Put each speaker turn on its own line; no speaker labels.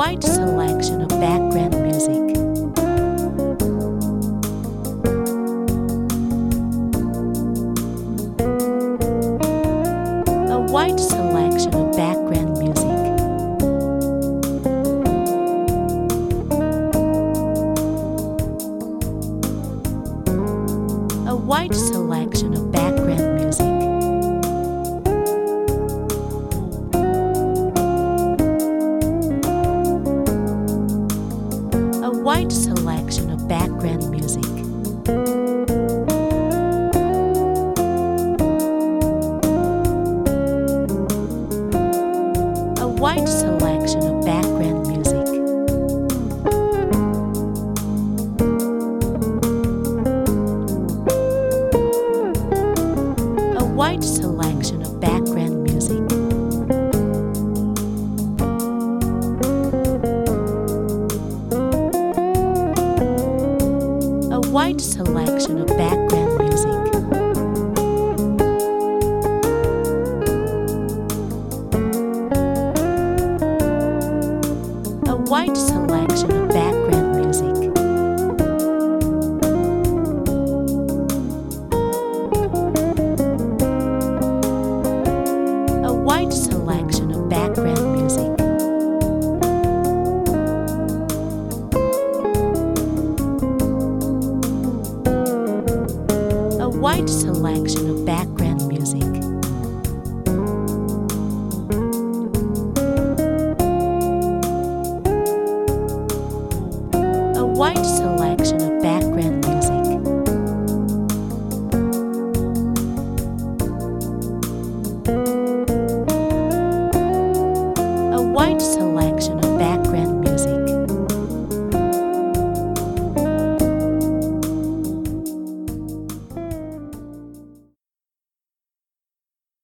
wide selection of background music. A wide selection of background music. A wide selection of background music. A wide selection of background music. A wide selection of background music. A wide selection of background music. A wide selection of background music. A wide selection of background music. A wide selection of background music. A wide selection of background music. A wide selection of background music. A wide selection